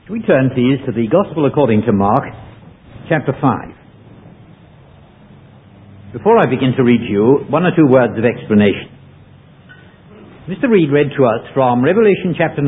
We turn, please, to the Gospel according to Mark, chapter 5. Before I begin to read you, one or two words of explanation. Mr. Reed read to us from Revelation chapter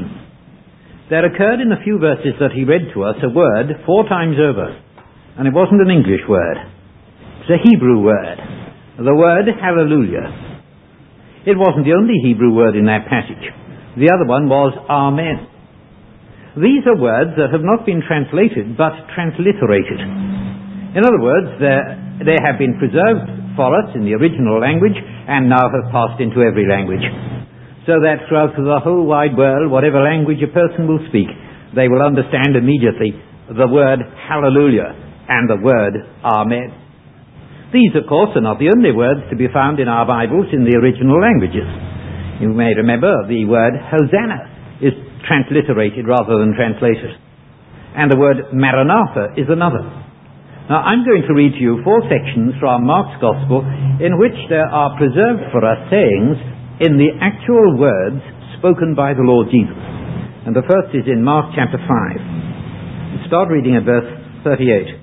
19. There occurred in the few verses that he read to us a word 4 times over, and it wasn't an English word. It's a Hebrew word, the word hallelujah. It wasn't the only Hebrew word in that passage. The other one was amen. These are words that have not been translated, but transliterated. In other words, they have been preserved for us in the original language and now have passed into every language. So that throughout the whole wide world, whatever language a person will speak, they will understand immediately the word hallelujah and the word amen. These, of course, are not the only words to be found in our Bibles in the original languages. You may remember the word Hosanna is transliterated rather than translated. And the word Maranatha is another. Now, I'm going to read to you 4 sections from Mark's Gospel in which there are preserved for us sayings in the actual words spoken by the Lord Jesus. And the first is in Mark chapter 5. Start reading at verse 38.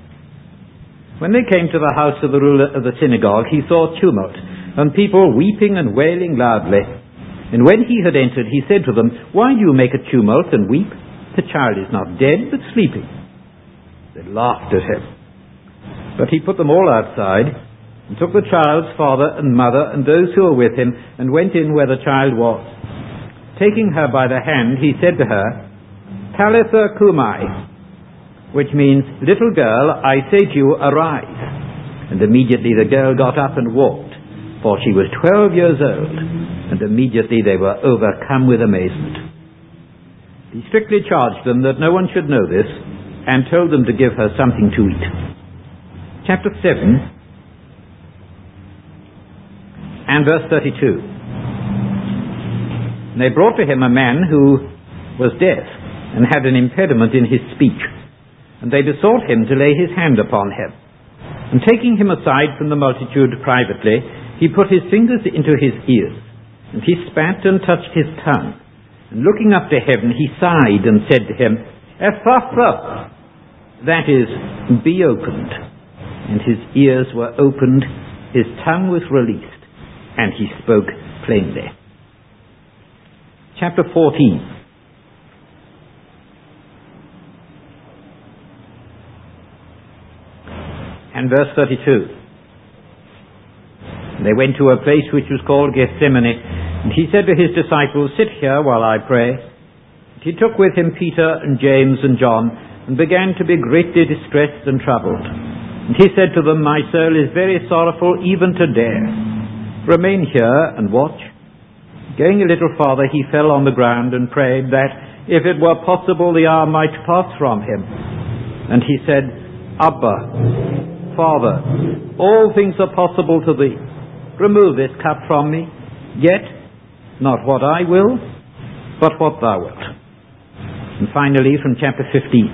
When they came to the house of the ruler of the synagogue, he saw tumult, and people weeping and wailing loudly. And when he had entered, he said to them, "Why do you make a tumult and weep? The child is not dead, but sleeping." They laughed at him. But he put them all outside, and took the child's father and mother and those who were with him, and went in where the child was. Taking her by the hand, he said to her, "Talitha cumi," which means, "Little girl, I say to you, arise." And immediately the girl got up and walked, for she was 12 years old, and immediately they were overcome with amazement. He strictly charged them that no one should know this, and told them to give her something to eat. Chapter 7 and verse 32. And they brought to him a man who was deaf and had an impediment in his speech. And they besought him to lay his hand upon him. And taking him aside from the multitude privately, he put his fingers into his ears, and he spat and touched his tongue. And looking up to heaven, he sighed and said to him, "Ephphatha," that is, "be opened." And his ears were opened, his tongue was released, and he spoke plainly. Chapter 14. And verse 32. They went to a place which was called Gethsemane, and he said to his disciples, "Sit here while I pray." And he took with him Peter and James and John, and began to be greatly distressed and troubled. And he said to them, "My soul is very sorrowful, even to death. Remain here and watch." Going a little farther, he fell on the ground and prayed that, if it were possible, the hour might pass from him. And he said, "Abba, Father, all things are possible to thee. Remove this cup from me, yet not what I will, but what thou wilt." And finally, from chapter 15.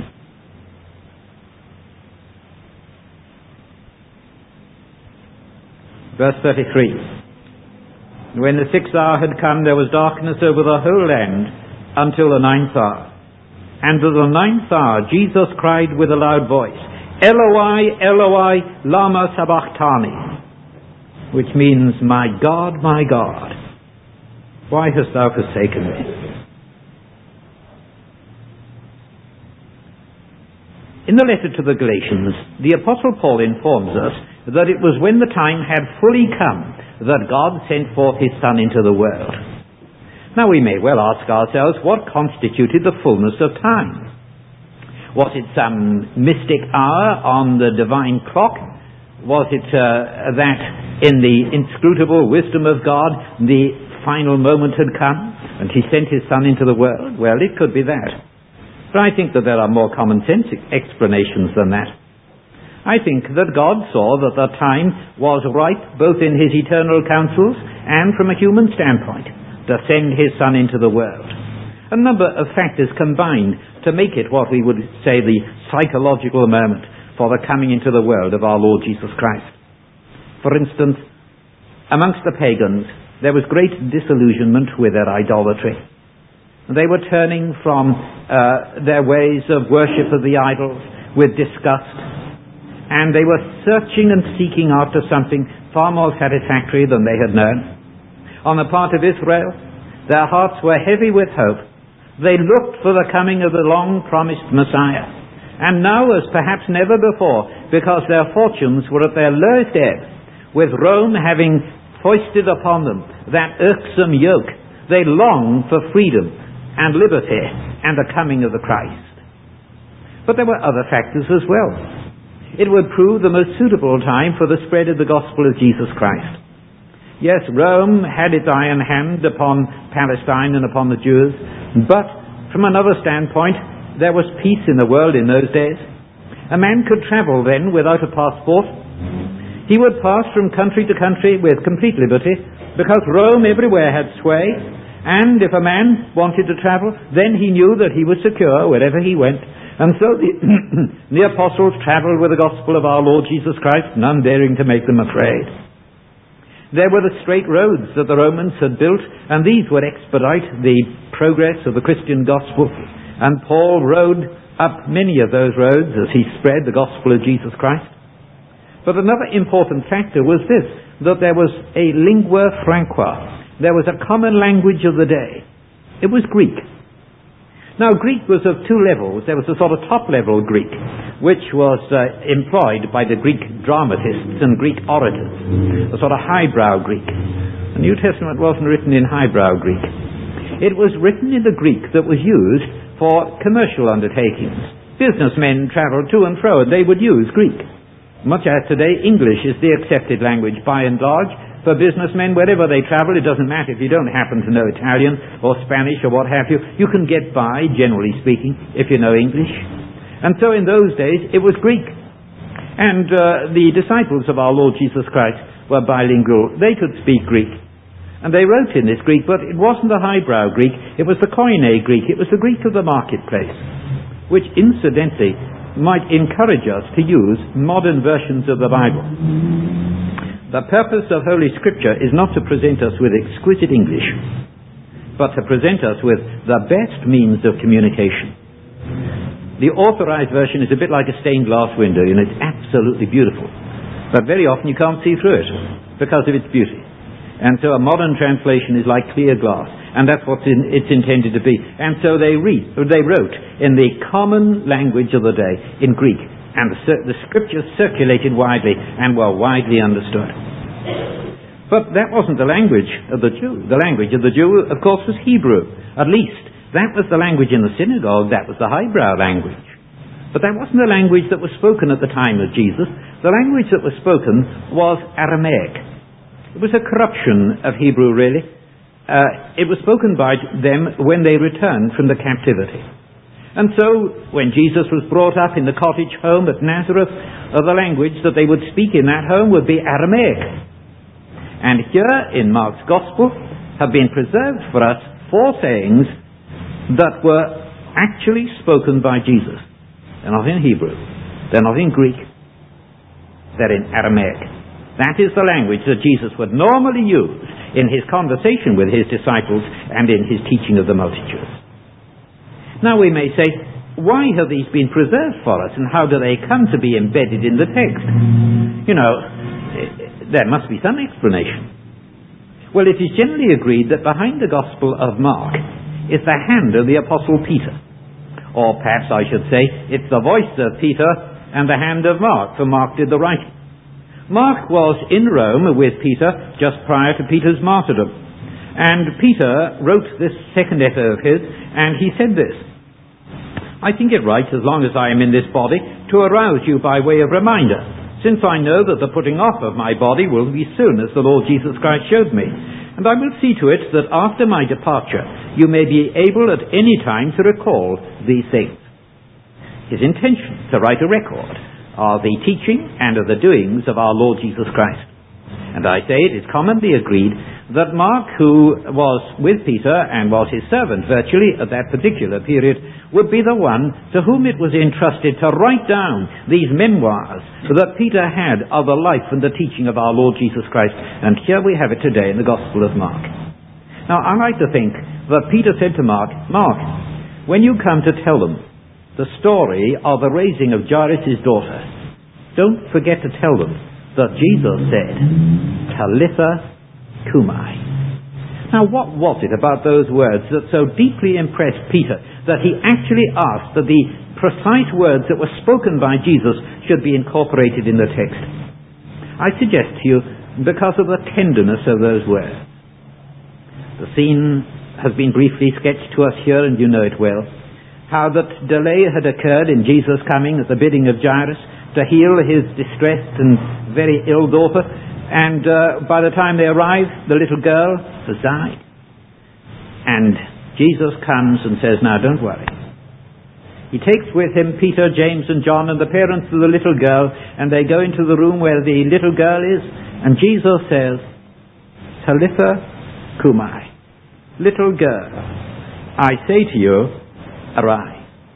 Verse 33. When the 6th hour had come, there was darkness over the whole land until the 9th hour. And at the 9th hour, Jesus cried with a loud voice, "Eloi, Eloi, lama sabachthani," which means, my God, why hast thou forsaken me?" In the letter to the Galatians, the Apostle Paul informs us that it was when the time had fully come that God sent forth his Son into the world. Now we may well ask ourselves, what constituted the fullness of time? Was it some mystic hour on the divine clock? Was it that in the inscrutable wisdom of God the final moment had come and he sent his Son into the world? Well, it could be that. But I think that there are more common sense explanations than that. I think that God saw that the time was ripe both in his eternal counsels and from a human standpoint to send his Son into the world. A number of factors combined to make it what we would say the psychological moment for the coming into the world of our Lord Jesus Christ. For instance, amongst the pagans, there was great disillusionment with their idolatry. They were turning from their ways of worship of the idols with disgust, and they were searching and seeking after something far more satisfactory than they had known. On the part of Israel, their hearts were heavy with hope. They looked for the coming of the long-promised Messiah. And now, as perhaps never before, because their fortunes were at their lowest ebb, with Rome having foisted upon them that irksome yoke, they longed for freedom and liberty and the coming of the Christ. But there were other factors as well. It would prove the most suitable time for the spread of the gospel of Jesus Christ. Yes, Rome had its iron hand upon Palestine and upon the Jews, but from another standpoint, there was peace in the world in those days. A man could travel then without a passport. He would pass from country to country with complete liberty, because Rome everywhere had sway, and if a man wanted to travel, then he knew that he was secure wherever he went. And so the apostles traveled with the gospel of our Lord Jesus Christ, none daring to make them afraid. There were the straight roads that the Romans had built, and these would expedite the progress of the Christian gospel. And Paul rode up many of those roads as he spread the gospel of Jesus Christ. But another important factor was this, that there was a lingua franca. There was a common language of the day. It was Greek. Now, Greek was of two levels. There was a sort of top-level Greek, which was employed by the Greek dramatists and Greek orators, a sort of highbrow Greek. The New Testament wasn't written in highbrow Greek. It was written in the Greek that was used for commercial undertakings. Businessmen traveled to and fro, and they would use Greek. Much as today, English is the accepted language by and large. For businessmen, wherever they travel, it doesn't matter if you don't happen to know Italian or Spanish or what have you. You can get by, generally speaking, if you know English. And so in those days, it was Greek. And the disciples of our Lord Jesus Christ were bilingual. They could speak Greek. And they wrote in this Greek, but it wasn't the highbrow Greek. It was the Koine Greek. It was the Greek of the marketplace, which incidentally might encourage us to use modern versions of the Bible. The purpose of Holy Scripture is not to present us with exquisite English, but to present us with the best means of communication. The authorized version is a bit like a stained glass window, and it's absolutely beautiful. But very often you can't see through it because of its beauty. And so a modern translation is like clear glass, and that's what it's intended to be. And so they wrote in the common language of the day, in Greek. And the scriptures circulated widely and were widely understood. But that wasn't the language of the Jew. The language of the Jew, of course, was Hebrew. At least, that was the language in the synagogue. That was the highbrow language. But that wasn't the language that was spoken at the time of Jesus. The language that was spoken was Aramaic. It was a corruption of Hebrew, really. It was spoken by them when they returned from the captivity. And so, when Jesus was brought up in the cottage home at Nazareth, the language that they would speak in that home would be Aramaic. And here, in Mark's Gospel, have been preserved for us 4 sayings that were actually spoken by Jesus. They're not in Hebrew. They're not in Greek. They're in Aramaic. That is the language that Jesus would normally use in his conversation with his disciples and in his teaching of the multitudes. Now we may say, why have these been preserved for us, and how do they come to be embedded in the text? You know, there must be some explanation. Well, it is generally agreed that behind the Gospel of Mark is the hand of the Apostle Peter. Or perhaps I should say, it's the voice of Peter and the hand of Mark, for Mark did the writing. Mark was in Rome with Peter just prior to Peter's martyrdom. And Peter wrote this second letter of his, and he said this: I think it right, as long as I am in this body, to arouse you by way of reminder, since I know that the putting off of my body will be soon, as the Lord Jesus Christ showed me. And I will see to it that after my departure you may be able at any time to recall these things. His intention to write a record of the teaching and of the doings of our Lord Jesus Christ. And I say it is commonly agreed that Mark, who was with Peter and was his servant virtually at that particular period, would be the one to whom it was entrusted to write down these memoirs that Peter had of the life and the teaching of our Lord Jesus Christ. And here we have it today in the Gospel of Mark. Now, I like to think that Peter said to Mark, Mark, when you come to tell them the story of the raising of Jairus' daughter, don't forget to tell them that Jesus said, Talitha cumi. Now, what was it about those words that so deeply impressed Peter that he actually asked that the precise words that were spoken by Jesus should be incorporated in the text? I suggest to you, because of the tenderness of those words. The scene has been briefly sketched to us here, and you know it well. How that delay had occurred in Jesus coming at the bidding of Jairus to heal his distressed and very ill daughter. And by the time they arrived, the little girl has died. And Jesus comes and says, now don't worry. He takes with him Peter, James and John and the parents of the little girl, and they go into the room where the little girl is, and Jesus says, Talitha cumi. Little girl, I say to you, arise.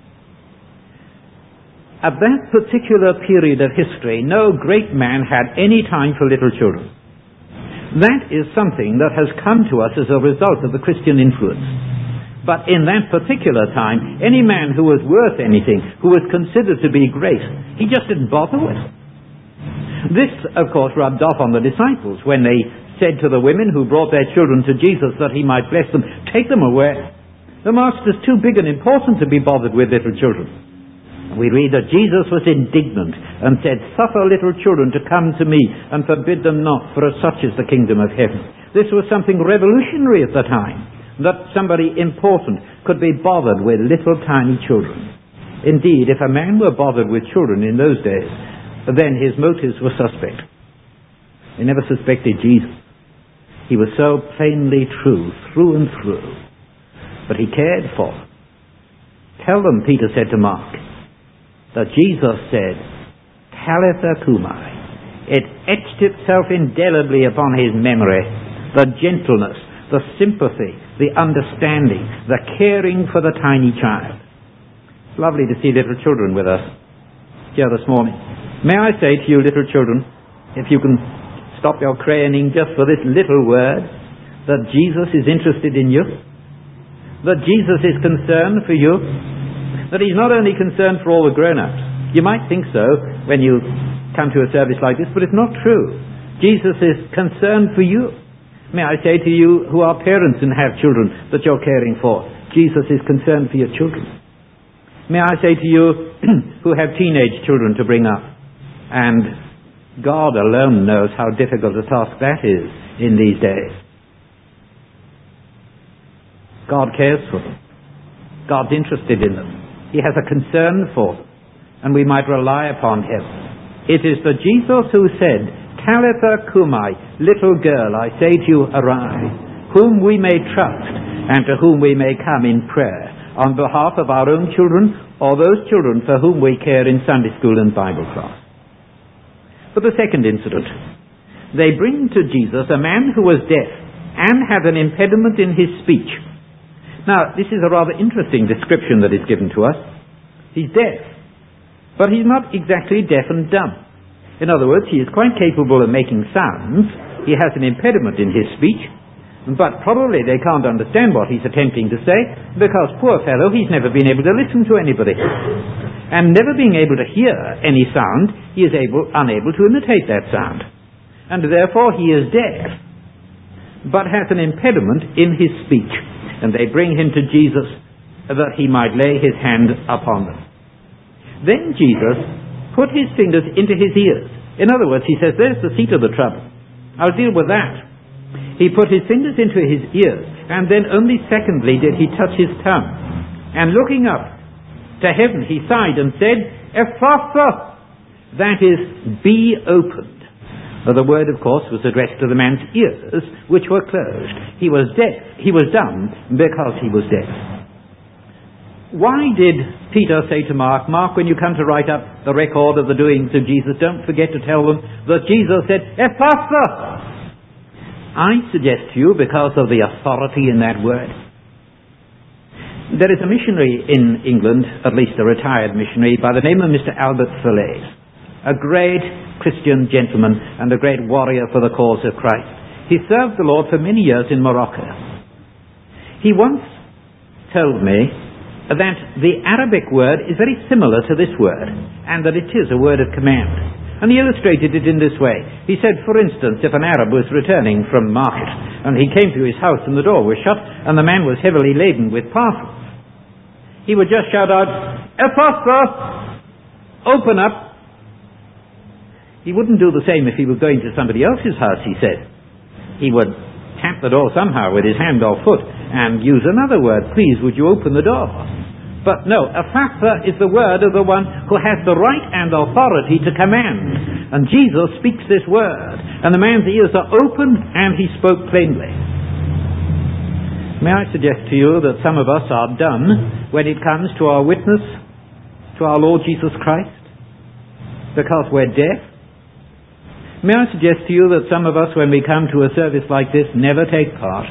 At that particular period of history, no great man had any time for little children. That is something that has come to us as a result of the Christian influence. But in that particular time, any man who was worth anything, who was considered to be great, he just didn't bother with. This, of course, rubbed off on the disciples when they said to the women who brought their children to Jesus that he might bless them, take them away. The master's too big and important to be bothered with little children. We read that Jesus was indignant and said, suffer little children to come to me and forbid them not, for such is the kingdom of heaven. This was something revolutionary at the time, that somebody important could be bothered with little tiny children. Indeed, if a man were bothered with children in those days, then his motives were suspect. They never suspected Jesus. He was so plainly true, through and through. But he cared for them. Tell them, Peter said to Mark, that Jesus said, Talitha cumi. It etched itself indelibly upon his memory. The gentleness, the sympathy, the understanding, the caring for the tiny child. It's lovely to see little children with us here this morning. May I say to you, little children, if you can stop your crayoning just for this little word, that Jesus is interested in you, that Jesus is concerned for you, that he's not only concerned for all the grown-ups. You might think so when you come to a service like this, but it's not true. Jesus is concerned for you. May I say to you who are parents and have children that you're caring for, Jesus is concerned for your children. May I say to you who have teenage children to bring up, and God alone knows how difficult a task that is in these days. God cares for them. God's interested in them. He has a concern for them, and we might rely upon him. It is the Jesus who said, Talitha cumi, little girl, I say to you, arise, whom we may trust, and to whom we may come in prayer, on behalf of our own children, or those children for whom we care in Sunday school and Bible class. For the second incident, they bring to Jesus a man who was deaf, and had an impediment in his speech. Now, this is a rather interesting description that is given to us. He's deaf, but he's not exactly deaf and dumb. In other words, he is quite capable of making sounds. He has an impediment in his speech, but probably they can't understand what he's attempting to say, because, poor fellow, he's never been able to listen to anybody. And never being able to hear any sound, he is unable to imitate that sound. And therefore he is deaf, but has an impediment in his speech. And they bring him to Jesus that he might lay his hand upon them. Then Jesus put his fingers into his ears. In other words, he says, there's the seat of the trouble. I'll deal with that. He put his fingers into his ears, and then only secondly did he touch his tongue. And looking up to heaven, he sighed and said, Ephphatha, that is, be opened. The word, of course, was addressed to the man's ears, which were closed. He was deaf. He was dumb because he was deaf. Why did Peter say to Mark, when you come to write up the record of the doings of Jesus, don't forget to tell them that Jesus said, Ephphatha? I suggest to you because of the authority in that word. There is a missionary in England, at least a retired missionary, by the name of Mr. Albert Falaise, a great Christian gentleman and a great warrior for the cause of Christ. He served the Lord for many years in Morocco. He once told me that the Arabic word is very similar to this word, and that it is a word of command. And he illustrated it in this way. He said, for instance, if an Arab was returning from market, and he came to his house and the door was shut, and the man was heavily laden with parcels, he would just shout out, "Ephphatha, open up." He wouldn't do the same if he were going to somebody else's house, he said. He would tap the door somehow with his hand or foot and use another word. "Please, would you open the door?" But no, Ephphatha is the word of the one who has the right and authority to command. And Jesus speaks this word, and the man's ears are opened, and he spoke plainly. May I suggest to you that some of us are done when it comes to our witness to our Lord Jesus Christ because we're deaf? May I suggest to you that some of us, when we come to a service like this, never take part?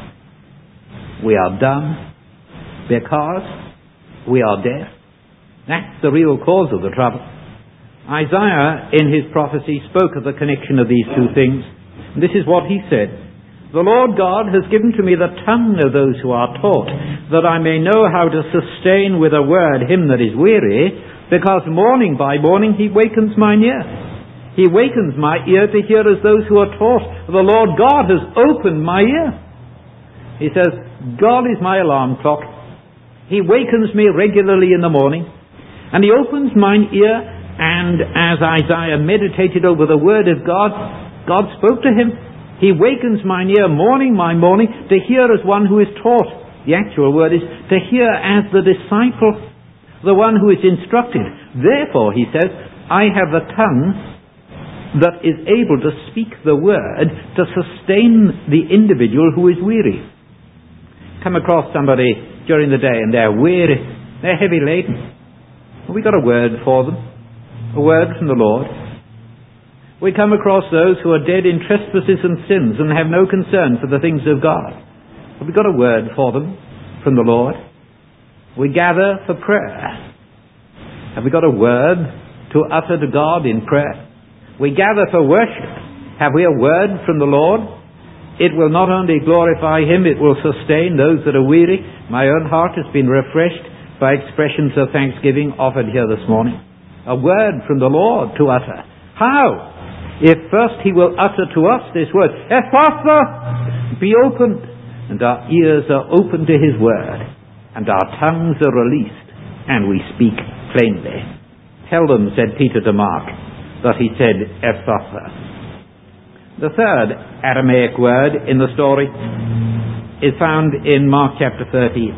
We are done because we are deaf. That's the real cause of the trouble. Isaiah, in his prophecy, spoke of the connection of these two things. This is what he said: "The Lord God has given to me the tongue of those who are taught, that I may know how to sustain with a word him that is weary, because morning by morning he wakens mine ear. He wakens my ear to hear as those who are taught. The Lord God has opened my ear." He says, God is my alarm clock. He wakens me regularly in the morning, and he opens mine ear, and as Isaiah meditated over the word of God, God spoke to him. He wakens mine ear morning by morning to hear as one who is taught. The actual word is to hear as the disciple, the one who is instructed. Therefore, he says, I have the tongue that is able to speak the word to sustain the individual who is weary. Come across somebody during the day and they're weary, they're heavy laden. Have we got a word for them? A word from the Lord? We come across those who are dead in trespasses and sins and have no concern for the things of God. Have we got a word for them from the Lord? We gather for prayer. Have we got a word to utter to God in prayer? We gather for worship. Have we a word from the Lord? It will not only glorify him, it will sustain those that are weary. My own heart has been refreshed by expressions of thanksgiving offered here this morning. A word from the Lord to utter. How? If first he will utter to us this word, Ephphatha, be opened, and our ears are open to his word, and our tongues are released, and we speak plainly. Tell them, said Peter to Mark, that he said Ephphatha. The third Aramaic word in the story is found in Mark chapter 14.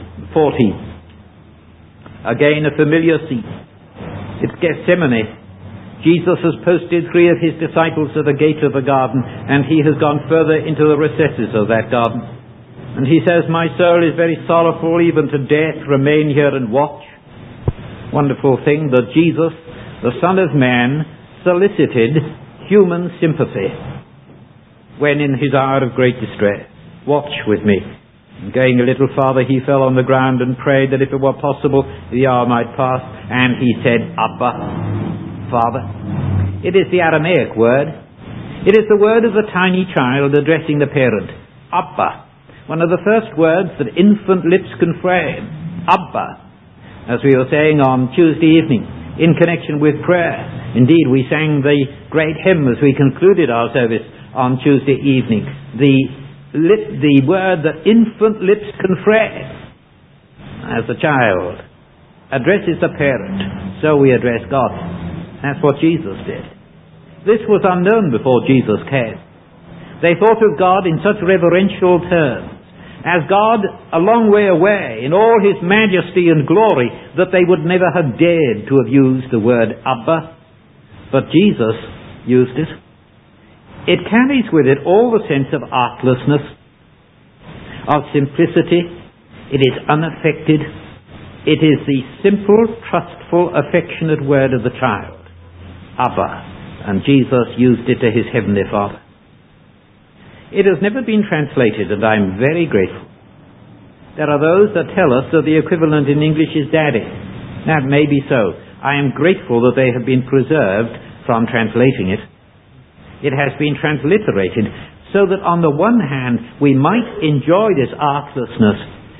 Again, a familiar scene. It's Gethsemane. Jesus has posted 3 of his disciples at the gate of the garden, and he has gone further into the recesses of that garden. And he says, my soul is very sorrowful, even to death. Remain here and watch. Wonderful thing that Jesus, the Son of Man, solicited human sympathy when in his hour of great distress. Watch with me. And going a little farther, he fell on the ground and prayed that if it were possible, the hour might pass. And he said, Abba, Father. It is the Aramaic word. It is the word of the tiny child addressing the parent. Abba. One of the first words that infant lips can frame. Abba. As we were saying on Tuesday evening, in connection with prayer. Indeed, we sang the great hymn as we concluded our service on Tuesday evening. The word that infant lips can frame. As the child addresses the parent, so we address God. That's what Jesus did. This was unknown before Jesus came. They thought of God in such reverential terms, as God a long way away in all his majesty and glory, that they would never have dared to have used the word Abba. But Jesus used it. It carries with it all the sense of artlessness, of simplicity. It is unaffected. It is the simple, trustful, affectionate word of the child. Abba. And Jesus used it to his heavenly Father. It has never been translated, and I'm very grateful. There are those that tell us that the equivalent in English is daddy. That may be so. I am grateful that they have been preserved from translating it. It has been transliterated so that on the one hand we might enjoy this artlessness,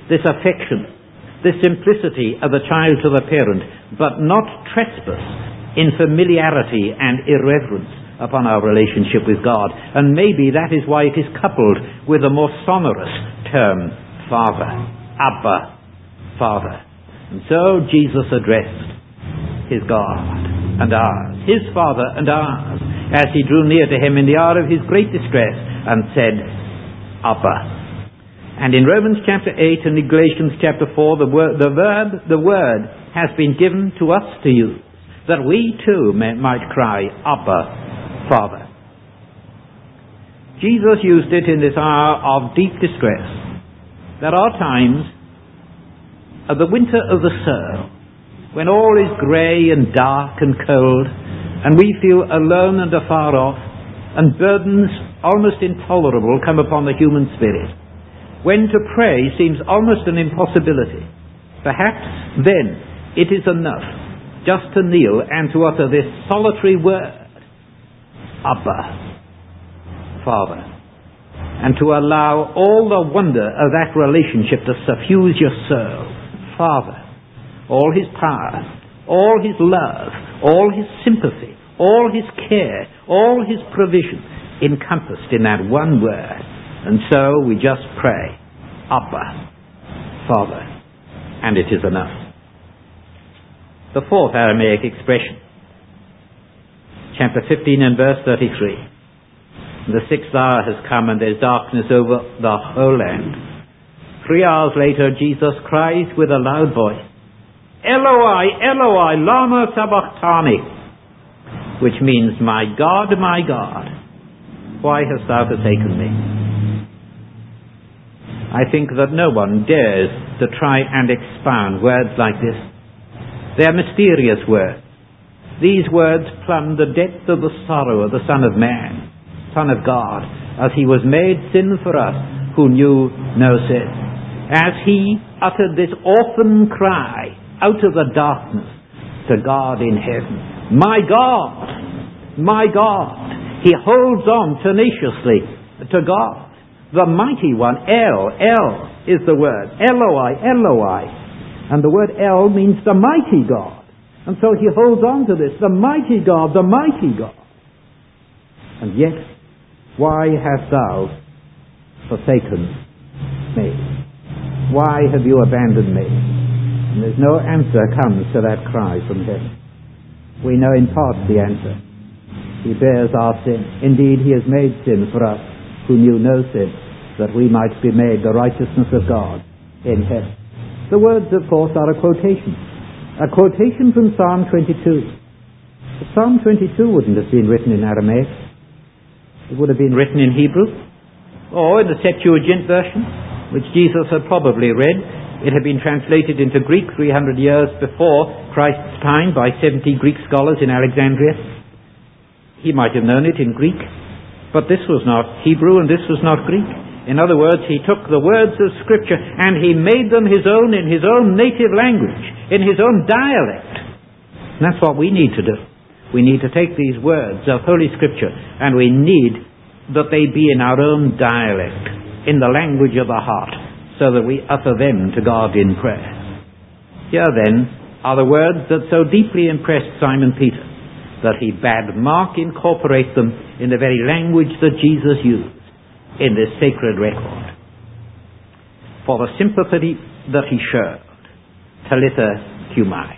this affection, this simplicity of the child to the parent, but not trespass in familiarity and irreverence upon our relationship with God. And maybe that is why it is coupled with a more sonorous term, Father, Abba, Father. And so Jesus addressed his God and ours, his Father and ours, as he drew near to him in the hour of his great distress and said, Abba. And in Romans chapter 8 and in Galatians chapter 4, the word has been given to us to use, that we too might cry, Abba, Father. Jesus used it in this hour of deep distress. There are times of the winter of the soul, when all is grey and dark and cold, and we feel alone and afar off, and burdens almost intolerable come upon the human spirit, when to pray seems almost an impossibility. Perhaps then it is enough just to kneel and to utter this solitary word, Abba, Father, and to allow all the wonder of that relationship to suffuse your soul. Father, all his power, all his love, all his sympathy, all his care, all his provision encompassed in that one word. And so we just pray, Abba, Father, and it is enough. The fourth Aramaic expression, chapter 15 and verse 33. The sixth hour has come and there's darkness over the whole land. 3 hours later, Jesus cries with a loud voice, Eloi, Eloi, lama sabachthani, which means, my God, why hast thou forsaken me? I think that no one dares to try and expound words like this. They are mysterious words. These words plumb the depth of the sorrow of the Son of Man, Son of God, as he was made sin for us who knew no sin. As he uttered this orphan cry out of the darkness to God in heaven, my God, he holds on tenaciously to God, the mighty one. El is the word, Eloi, and the word El means the mighty God. And so he holds on to this, the mighty God. And yet, why hast thou forsaken me? Why have you abandoned me? And there's no answer comes to that cry from heaven. We know in part the answer. He bears our sin. Indeed, he has made sin for us who knew no sin, that we might be made the righteousness of God in heaven. The words, of course, are a quotation from Psalm 22. But Psalm 22 wouldn't have been written in Aramaic. It would have been written in Hebrew, or in the Septuagint version, which Jesus had probably read. It had been translated into Greek 300 years before Christ's time by 70 Greek scholars in Alexandria. He might have known it in Greek, but this was not Hebrew and this was not Greek. In other words, he took the words of Scripture and he made them his own in his own native language, in his own dialect. And that's what we need to do. We need to take these words of Holy Scripture and we need that they be in our own dialect, in the language of the heart, so that we utter them to God in prayer. Here then are the words that so deeply impressed Simon Peter that he bade Mark incorporate them in the very language that Jesus used in this sacred record. For the sympathy that he showed, Talitha Cumai.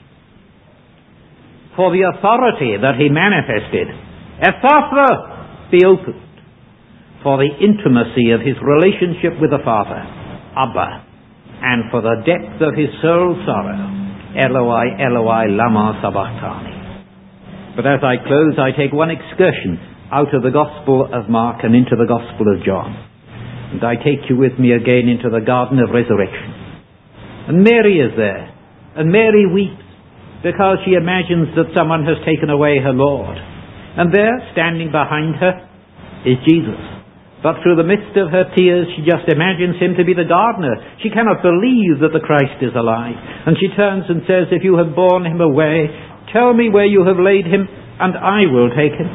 For the authority that he manifested, Ephphatha, be opened. For the intimacy of his relationship with the Father, Abba. And for the depth of his soul sorrow, Eloi, Eloi, lama sabachthani. But as I close, I take one excursion out of the Gospel of Mark and into the Gospel of John. And I take you with me again into the Garden of Resurrection. And Mary is there. And Mary weeps because she imagines that someone has taken away her Lord. And there, standing behind her, is Jesus. But through the midst of her tears, she just imagines him to be the gardener. She cannot believe that the Christ is alive. And she turns and says, if you have borne him away, tell me where you have laid him, and I will take him.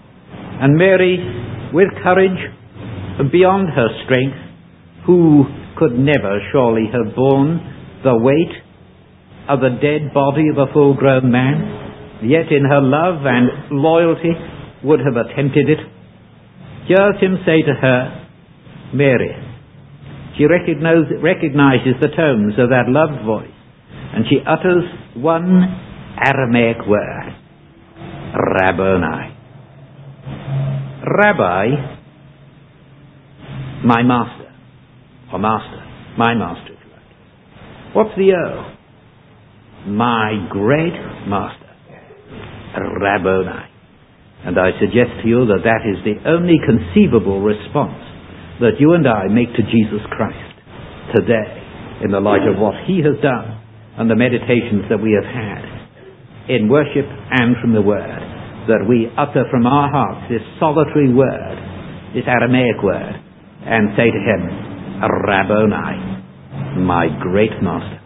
And Mary, with courage beyond her strength, who could never surely have borne the weight of the dead body of a full-grown man, yet in her love and loyalty would have attempted it. Hears him say to her, Mary. She recognizes the tones of that loved voice, and she utters one Aramaic word, Rabboni. Rabbi, my master, or master, my master, if you like. What's the O? My great master, Rabboni. And I suggest to you that that is the only conceivable response that you and I make to Jesus Christ today, in the light of what he has done and the meditations that we have had in worship and from the Word, that we utter from our hearts this solitary word, this Aramaic word, and say to him, Rabboni, my great master.